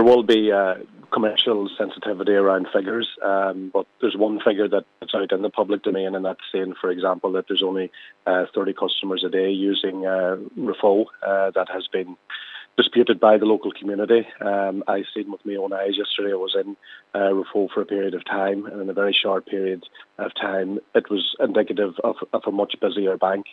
will be commercial sensitivity around figures, but there's one figure that's out in the public domain, and that's saying, for example, that there's only 30 customers a day using Refoe. That has been disputed by the local community. I seen with my own eyes yesterday. I was in Refoe for a period of time, and in a very short period of time, it was indicative of a much busier bank.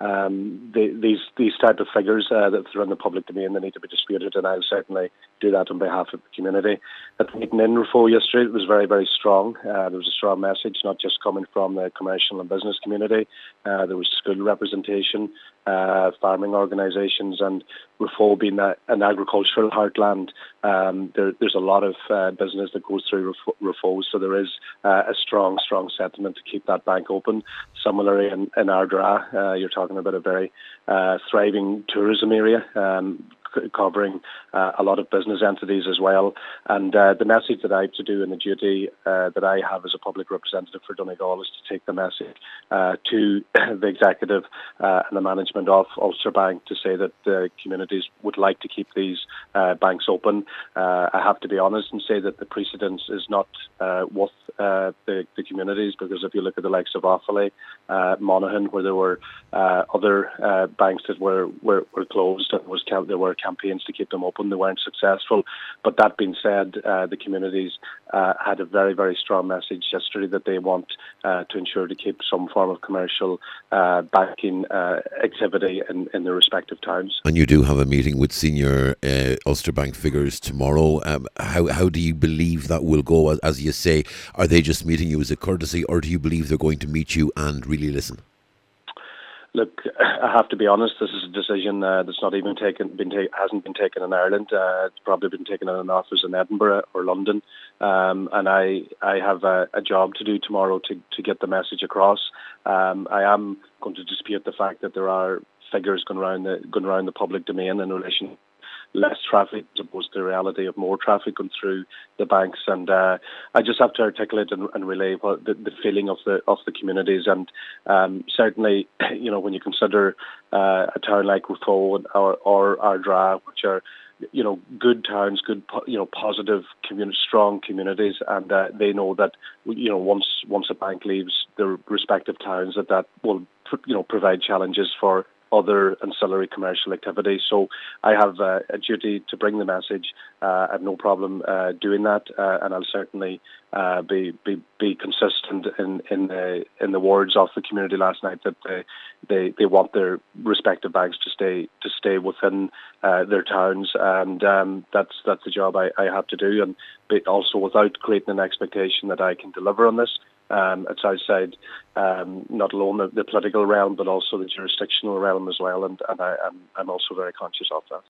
These type of figures that are in the public domain, they need to be disputed, and I'll certainly do that on behalf of the community. At the meeting in Refoe yesterday, it was very, very strong. There was a strong message, not just coming from the commercial and business community. There was school representation, farming organisations, and Refoe being an agricultural heartland. There's a lot of business that goes through Refoe, so there is a strong sentiment to keep that bank open. Similarly, in Ardara, you're talking about a very thriving tourism area, covering a lot of business entities as well. And the message that I have to do and the duty that I have as a public representative for Donegal is to take the message to the executive and the management of Ulster Bank to say that the communities would like to keep these banks open. I have to be honest and say that the precedence is not with the communities, because if you look at the likes of Offaly, Monaghan, where there were other banks that were closed, and there were campaigns to keep them open. They weren't successful. But that being said, the communities had a very, very strong message yesterday that they want to ensure to keep some form of commercial banking activity in their respective towns. And you do have a meeting with senior Ulster Bank figures tomorrow. How do you believe that will go? As you say, are they just meeting you as a courtesy, or do you believe they're going to meet you and really listen? Look, I have to be honest. This is a decision that's not even hasn't been taken in Ireland. It's probably been taken in an office in Edinburgh or London, and I have a job to do tomorrow to get the message across. I am going to dispute the fact that there are figures going around the public domain in relation less traffic as opposed to the reality of more traffic going through the banks, and I just have to articulate and relay what the feeling of the communities. And certainly, when you consider a town like Refoe or Ardara, which are good towns, good positive strong communities, and they know that once a bank leaves their respective towns, that will provide challenges for other ancillary commercial activities. So I have a duty to bring the message. I have no problem doing that, and I'll certainly be consistent in the words of the community last night that they want their respective banks to stay within their towns, and that's the job I have to do, and also without creating an expectation that I can deliver on this. It's outside not alone the political realm, but also the jurisdictional realm as well, and I'm also very conscious of that.